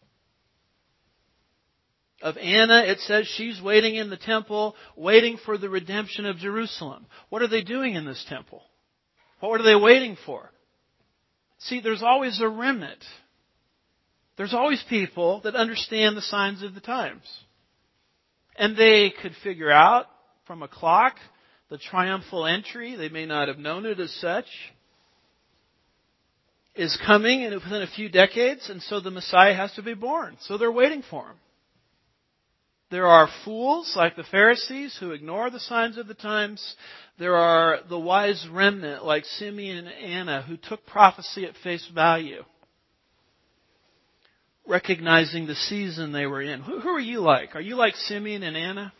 S2: Of Anna, it says she's waiting in the temple, waiting for the redemption of Jerusalem. What are they doing in this temple? What are they waiting for? See, there's always a remnant. There's always people that understand the signs of the times. And they could figure out from a clock the triumphal entry. They may not have known it as such. Is coming in within a few decades, and so the Messiah has to be born. So they're waiting for Him. There are fools like the Pharisees who ignore the signs of the times. There are the wise remnant like Simeon and Anna who took prophecy at face value, recognizing the season they were in. Who, who are you like? Are you like Simeon and Anna?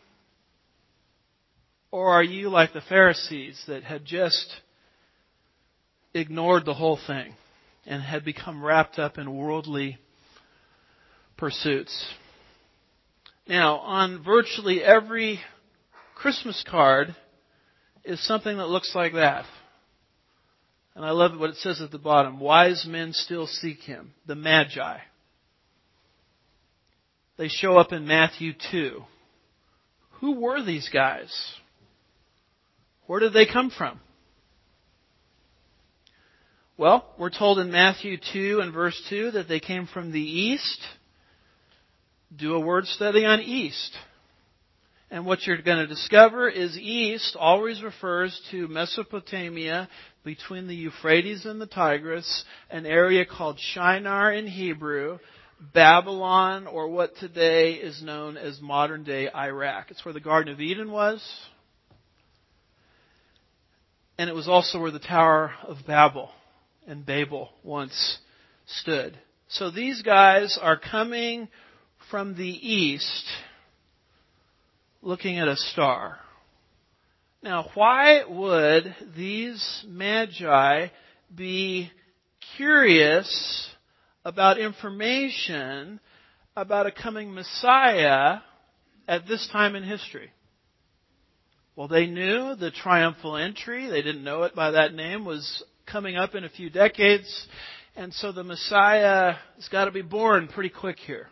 S2: Or are you like the Pharisees that had just ignored the whole thing and had become wrapped up in worldly pursuits? Now, on virtually every Christmas card is something that looks like that. And I love what it says at the bottom. Wise men still seek Him. The Magi. They show up in Matthew two. Who were these guys? Where did they come from? Well, we're told in Matthew two and verse two that they came from the east. Do a word study on east. And what you're going to discover is east always refers to Mesopotamia between the Euphrates and the Tigris, an area called Shinar in Hebrew, Babylon, or what today is known as modern-day Iraq. It's where the Garden of Eden was. And it was also where the Tower of Babel and Babel once stood. So these guys are coming from the east, looking at a star. Now, why would these magi be curious about information about a coming Messiah at this time in history? Well, they knew the triumphal entry. They didn't know it by that name, was coming up in a few decades. And so the Messiah has got to be born pretty quick here.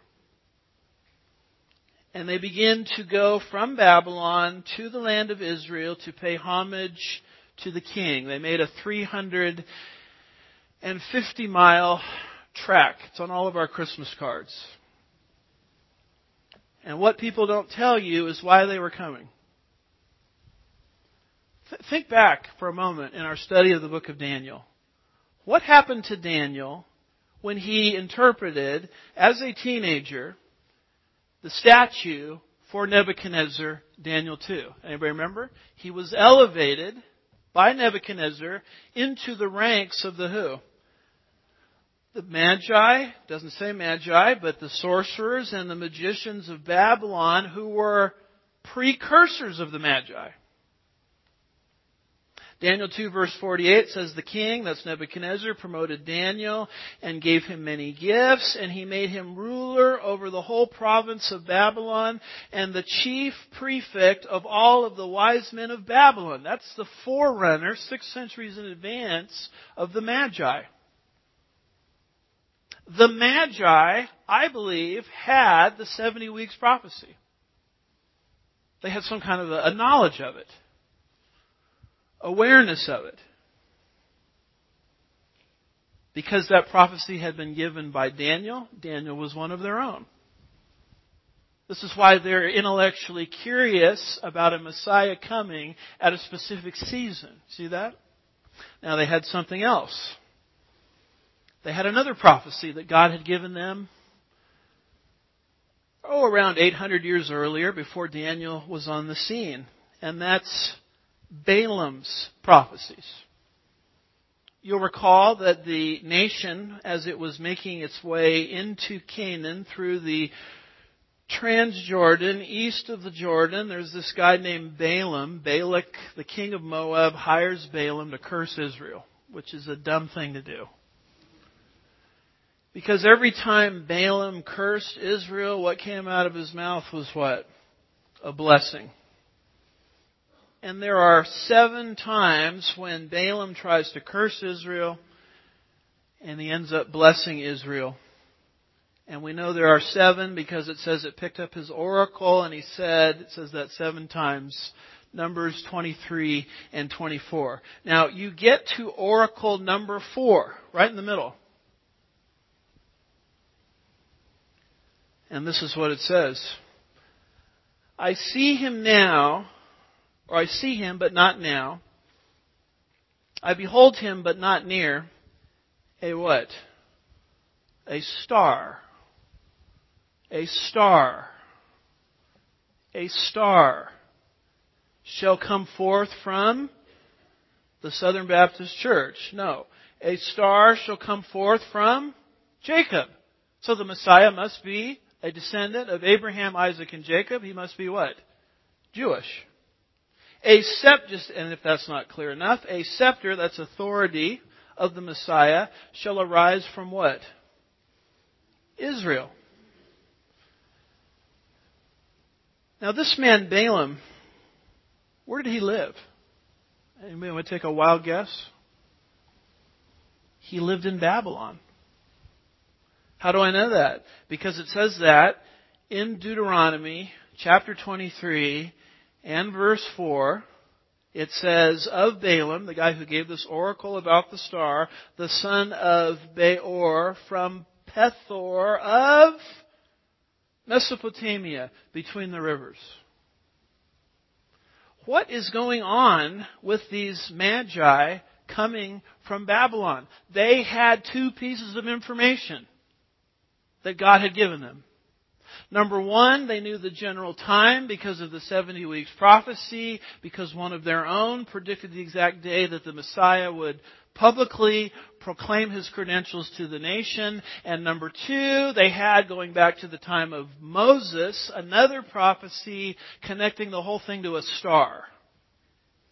S2: And they begin to go from Babylon to the land of Israel to pay homage to the king. They made a three hundred fifty mile trek. It's on all of our Christmas cards. And what people don't tell you is why they were coming. Th- think back for a moment in our study of the book of Daniel. What happened to Daniel when he interpreted, as a teenager, the statue for Nebuchadnezzar, Daniel two? Anybody remember? He was elevated by Nebuchadnezzar into the ranks of the who? The Magi, doesn't say Magi, but the sorcerers and the magicians of Babylon, who were precursors of the Magi. Daniel two verse forty-eight says, the king, that's Nebuchadnezzar, promoted Daniel and gave him many gifts, and he made him ruler over the whole province of Babylon and the chief prefect of all of the wise men of Babylon. That's the forerunner, six centuries in advance, of the Magi. The Magi, I believe, had the seventy weeks prophecy. They had some kind of a, a knowledge of it. Awareness of it. Because that prophecy had been given by Daniel, Daniel was one of their own. This is why they're intellectually curious about a Messiah coming at a specific season. See that? Now they had something else. They had another prophecy that God had given them, oh, around eight hundred years earlier, before Daniel was on the scene. And that's Balaam's prophecies. You'll recall that the nation, as it was making its way into Canaan through the Transjordan, east of the Jordan, there's this guy named Balaam. Balak, the king of Moab, hires Balaam to curse Israel, which is a dumb thing to do. Because every time Balaam cursed Israel, what came out of his mouth was what? A blessing. And there are seven times when Balaam tries to curse Israel, and he ends up blessing Israel. And we know there are seven because it says it picked up his oracle, and he said, it says that seven times, Numbers twenty-three and twenty-four. Now, you get to oracle number four, right in the middle. And this is what it says. I see him now, or I see him, but not now. I behold him, but not near. A what? A star. A star. A star shall come forth from the Southern Baptist Church. No. A star shall come forth from Jacob. So the Messiah must be a descendant of Abraham, Isaac, and Jacob. He must be what? Jewish. A scepter, and if that's not clear enough, a scepter, that's authority of the Messiah, shall arise from what? Israel. Now this man Balaam, where did he live? Anybody want to take a wild guess? He lived in Babylon. How do I know that? Because it says that in Deuteronomy chapter twenty-three and verse four, it says, of Balaam, the guy who gave this oracle about the star, the son of Beor from Pethor of Mesopotamia, between the rivers. What is going on with these magi coming from Babylon? They had two pieces of information that God had given them. Number one, they knew the general time because of the seventy weeks prophecy, because one of their own predicted the exact day that the Messiah would publicly proclaim his credentials to the nation. And number two, they had, going back to the time of Moses, another prophecy connecting the whole thing to a star.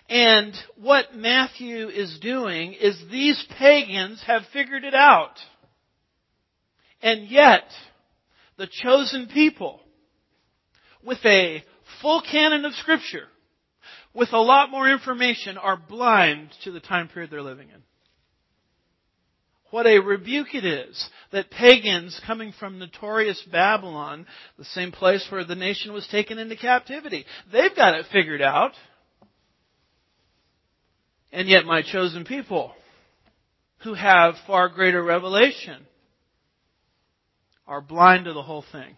S2: And what Matthew is doing is these pagans have figured it out. And yet, the chosen people, with a full canon of Scripture, with a lot more information, are blind to the time period they're living in. What a rebuke it is that pagans coming from notorious Babylon, the same place where the nation was taken into captivity, they've got it figured out. And yet my chosen people, who have far greater revelation, are blind to the whole thing.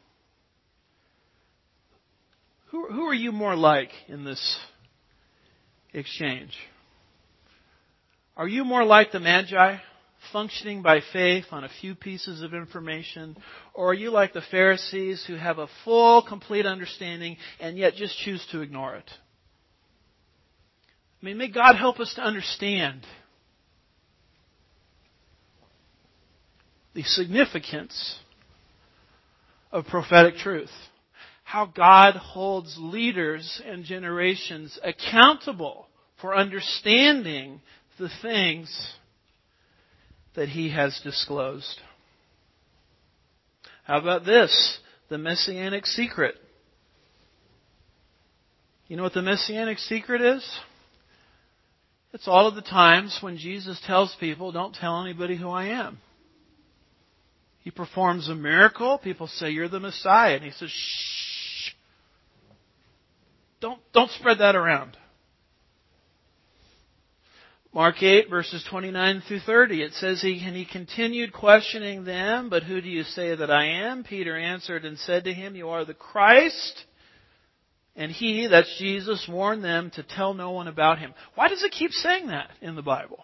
S2: Who, who are you more like in this exchange? Are you more like the Magi, functioning by faith on a few pieces of information? Or are you like the Pharisees, who have a full, complete understanding and yet just choose to ignore it? I mean, may God help us to understand the significance of prophetic truth. How God holds leaders and generations accountable for understanding the things that He has disclosed. How about this? The Messianic secret. You know what the Messianic secret is? It's all of the times when Jesus tells people, don't tell anybody who I am. He performs a miracle. People say, you're the Messiah. And He says, shh. Don't, don't spread that around. Mark eight, verses twenty-nine through thirty, it says, he, and he continued questioning them, but who do you say that I am? Peter answered and said to him, you are the Christ. And he, that's Jesus, warned them to tell no one about Him. Why does it keep saying that in the Bible?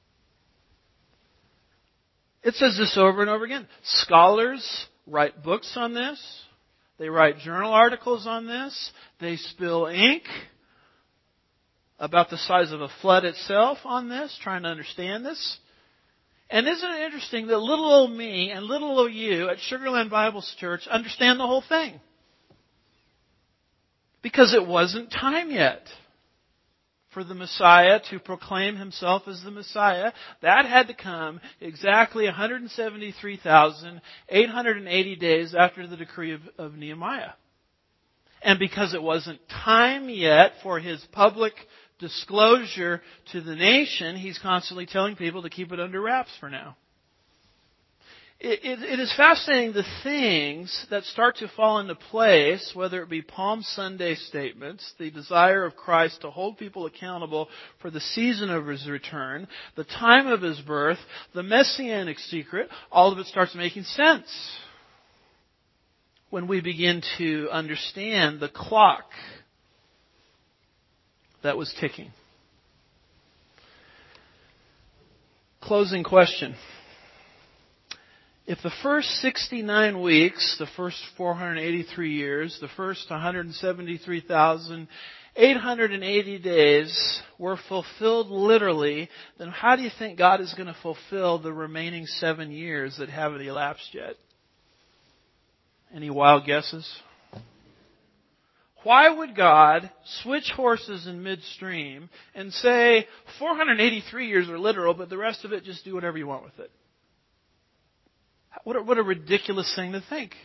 S2: It says this over and over again. Scholars write books on this. They write journal articles on this. They spill ink about the size of a flood itself on this, trying to understand this. And isn't it interesting that little old me and little old you at Sugarland Bible Church understand the whole thing? Because it wasn't time yet for the Messiah to proclaim Himself as the Messiah. That had to come exactly one hundred seventy-three thousand eight hundred eighty days after the decree of, of Nehemiah. And because it wasn't time yet for His public disclosure to the nation, He's constantly telling people to keep it under wraps for now. It, it, it is fascinating the things that start to fall into place, whether it be Palm Sunday statements, the desire of Christ to hold people accountable for the season of His return, the time of His birth, the Messianic secret, all of it starts making sense when we begin to understand the clock that was ticking. Closing question. If the first sixty-nine weeks, the first four hundred eighty-three years, the first one hundred seventy-three thousand eight hundred eighty days were fulfilled literally, then how do you think God is going to fulfill the remaining seven years that haven't elapsed yet? Any wild guesses? Why would God switch horses in midstream and say four hundred eighty-three years are literal, but the rest of it just do whatever you want with it? What a, what a ridiculous thing to think.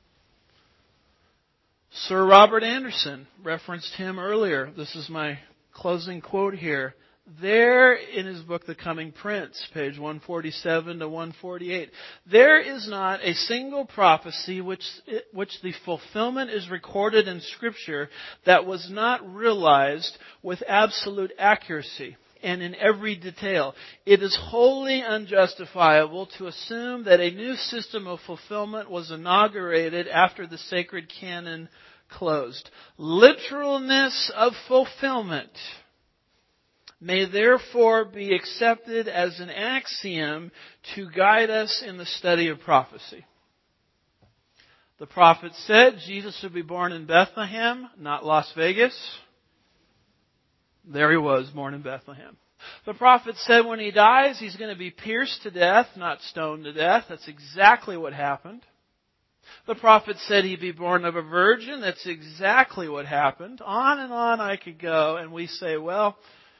S2: Sir Robert Anderson, referenced him earlier. This is my closing quote here. There in his book, The Coming Prince, page one forty-seven to one forty-eight, there is not a single prophecy which, which the fulfillment is recorded in Scripture that was not realized with absolute accuracy and in every detail. It is wholly unjustifiable to assume that a new system of fulfillment was inaugurated after the sacred canon closed. Literalness of fulfillment may therefore be accepted as an axiom to guide us in the study of prophecy. The prophet said Jesus would be born in Bethlehem, not Las Vegas. There He was, born in Bethlehem. The prophet said when He dies, He's going to be pierced to death, not stoned to death. That's exactly what happened. The prophet said He'd be born of a virgin. That's exactly what happened. On and on I could go, and we say, well,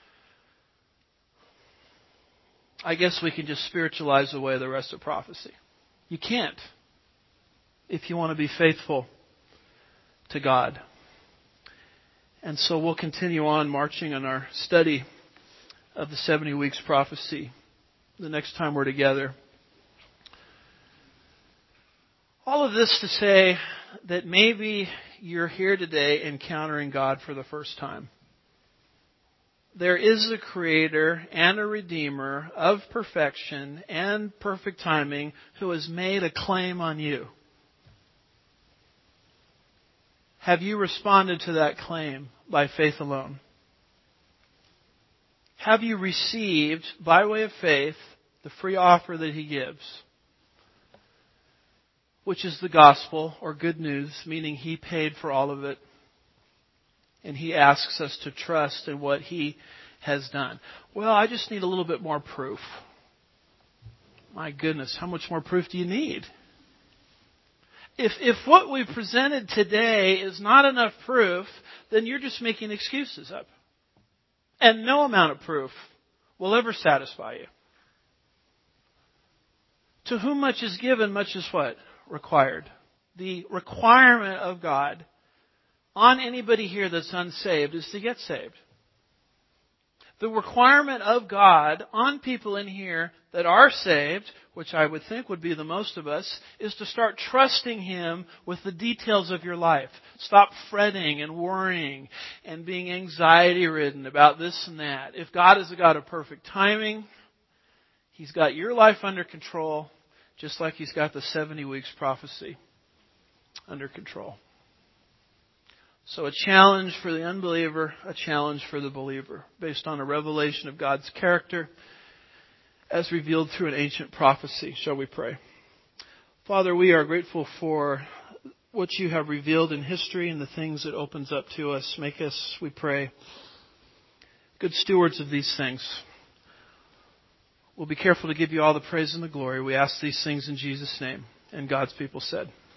S2: I guess we can just spiritualize away the rest of prophecy. You can't if you want to be faithful to God. And so we'll continue on marching on our study of the seventy weeks prophecy the next time we're together. All of this to say that maybe you're here today encountering God for the first time. There is a Creator and a Redeemer of perfection and perfect timing who has made a claim on you. Have you responded to that claim by faith alone? Have you received, by way of faith, the free offer that He gives, which is the gospel or good news, meaning He paid for all of it, and He asks us to trust in what He has done? Well, I just need a little bit more proof. My goodness, how much more proof do you need? If if what we've presented today is not enough proof, then you're just making excuses up. And no amount of proof will ever satisfy you. To whom much is given, much is what? Required. The requirement of God on anybody here that's unsaved is to get saved. The requirement of God on people in here that are saved, which I would think would be the most of us, is to start trusting Him with the details of your life. Stop fretting and worrying and being anxiety-ridden about this and that. If God is a God of perfect timing, He's got your life under control, just like He's got the seventy weeks prophecy under control. So a challenge for the unbeliever, a challenge for the believer, based on a revelation of God's character as revealed through an ancient prophecy. Shall we pray? Father, we are grateful for what You have revealed in history and the things it opens up to us. Make us, we pray, good stewards of these things. We'll be careful to give You all the praise and the glory. We ask these things in Jesus' name. And God's people said,